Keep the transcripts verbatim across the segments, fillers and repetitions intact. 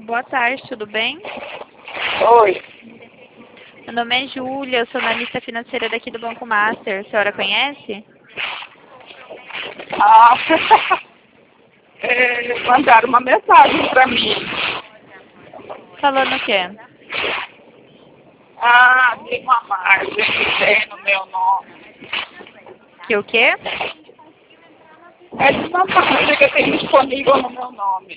Boa tarde, tudo bem? Oi. Meu nome é Júlia, eu sou analista financeira daqui do Banco Master. A senhora conhece? Ah, é, mandaram uma mensagem para mim. Falando o quê? Ah, tem uma margem que tem no meu nome. Que o quê? É de uma margem que eu tenho disponível no meu nome.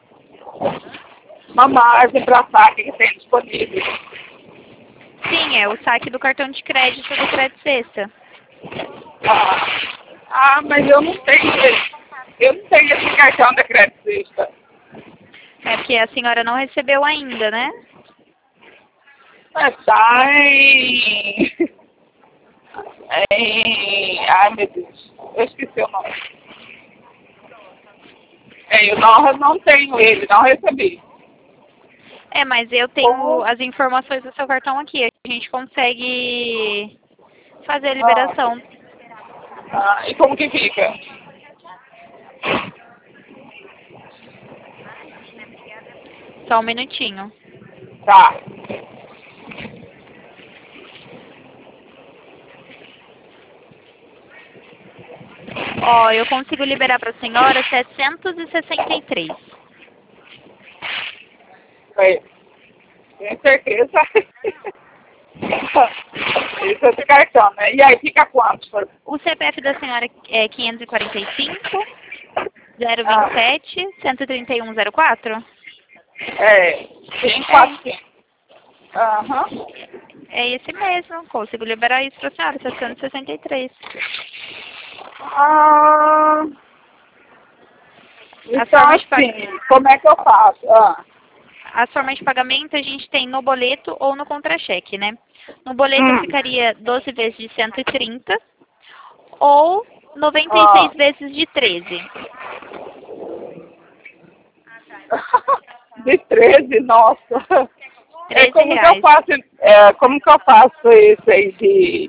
Uma margem para saque que tem disponível. Sim, é o saque do cartão de crédito do Crédito Sexta. Ah, ah, mas eu não tenho esse. Eu não tenho esse cartão da Credicista. É porque a senhora não recebeu ainda, né? Mas tá em... em... Ai, meu Deus. Eu esqueci o nome. É, eu não, não tenho ele, não recebi. É, mas eu tenho as informações do seu cartão aqui. A gente consegue fazer a Ah, liberação. ah, e como que fica? Só um minutinho. Tá. Ó, eu consigo liberar para a senhora setecentos e sessenta e três. Aí. Tem certeza? Isso é de cartão, né? E aí fica quanto? por- O C P F da senhora é quinhentos e quarenta e cinco, zero vinte Ah, e sete, cento e trinta e um, zero quatro? é, tem É, quatrocentos. Aham. é esse mesmo. Consigo liberar isso para a senhora, setecentos e sessenta e três. Ah, As então, formas de pag... assim, como é que eu faço? Ah, As formas de pagamento a gente tem no boleto ou no contra-cheque, né? No boleto hum, ficaria doze vezes de cento e trinta ou noventa e seis ah. vezes de treze. De treze, nossa. É, treze como que eu reais. faço, é, como que eu faço isso aí de,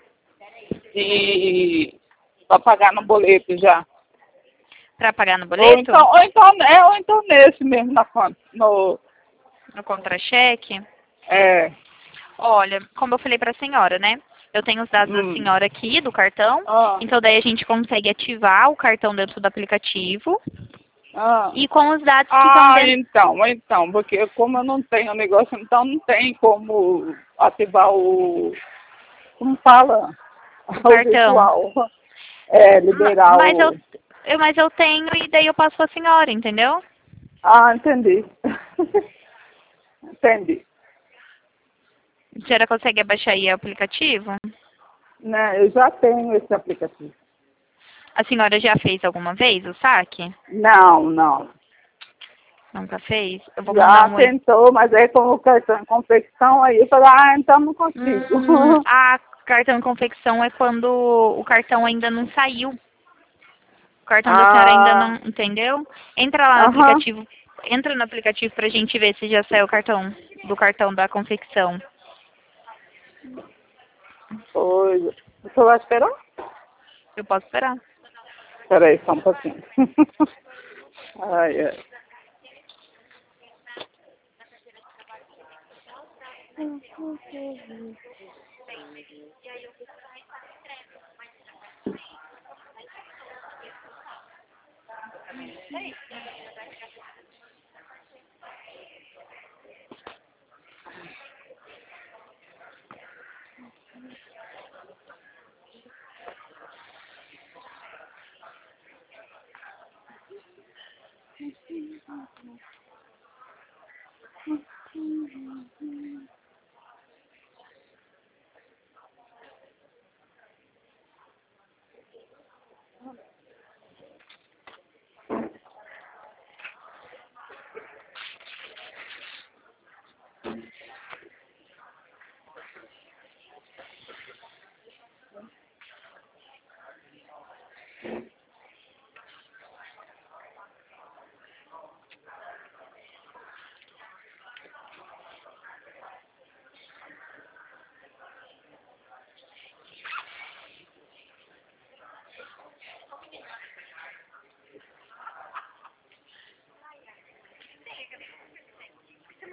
de para pagar no boleto já? Para pagar no Ou boleto? então, ou então, é, ou então nesse mesmo na conta, no, No contra-cheque? é, Olha, como eu falei para a senhora, né? Eu tenho os dados da hum, senhora aqui, do cartão. ah, Então, daí a gente consegue ativar o cartão dentro do aplicativo. ah. E com os dados que estão Ah, dentro então, então, porque como eu não tenho negócio, então não tem como ativar o, como fala, do o cartão. virtual, é, Ma- liberar Mas eu, o, eu, mas eu tenho e daí eu passo para a senhora, entendeu? ah, entendi, entendi, A senhora consegue abaixar aí o aplicativo? né, eu já tenho esse aplicativo. A senhora já fez alguma vez o saque? Não, não, Nunca fez? Eu vou mandar já um oi. tentou, mas aí como o cartão em confecção, aí eu falei, ah, então não consigo. Hum, a cartão confecção é quando o cartão ainda não saiu. O cartão da senhora ainda não, Ah, entendeu? Entra lá no aham, aplicativo, entra no aplicativo pra gente ver se já saiu o cartão, do cartão da confecção. pois, você vai esperar? Eu posso esperar. Espera aí, só um pouquinho. Ai, ai.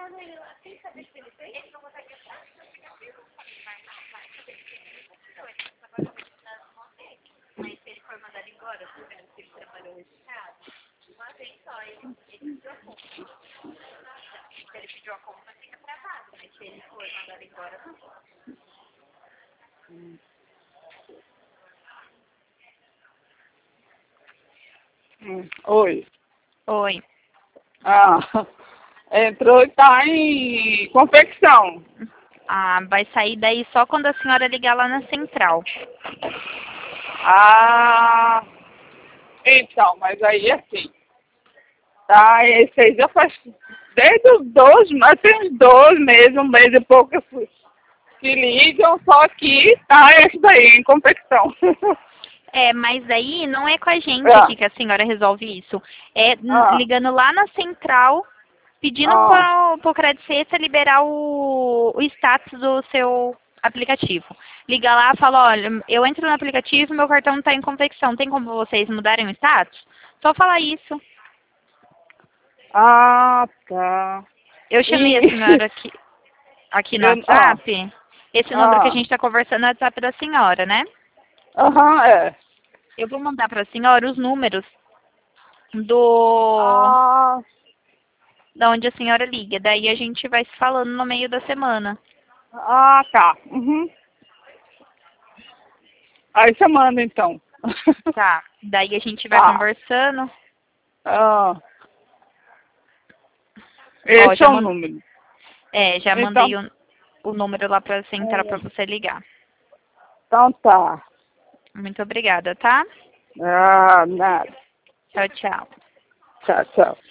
Mas se ele for mandado embora, se ele trabalhou nesse caso, uma vez só, ele, ele pediu a conta. Se ele pediu a conta, fica travado, mas se ele for mandado embora, não. Hum, oi. Oi. Ah, entrou e tá em confecção. Ah, vai sair daí só quando a senhora ligar lá na central. Ah, então, mas aí assim, tá, esse aí já faz desde os dois, mas tem uns dois meses, um mês e pouco que que ligam, só que tá esse daí em confecção. É, mas aí não é com a gente Ah, aqui que a senhora resolve isso. É n- ah, ligando lá na central, pedindo ah, para o Credicessa liberar o, o status do seu aplicativo. Liga lá e fala, olha, eu entro no aplicativo e meu cartão está em confecção. Tem como vocês mudarem o status? Só falar isso. ah, tá. Eu chamei a E, senhora aqui, aqui no eu, ah, WhatsApp. Esse número que a ah, gente está conversando é o WhatsApp da senhora, né? aham, é. Eu vou mandar para a senhora os números do Ah, da onde a senhora liga. Daí a gente vai se falando no meio da semana. ah, tá. Uhum. Aí você manda então. Tá. Daí a gente vai Tá. conversando. Ah, Ó, esse é já, o man... número. é, já Então, mandei o, o número lá pra central pra você ligar. então tá. Muito obrigada, tá? Ah, nada. Tchau, tchau. Tchau, tchau.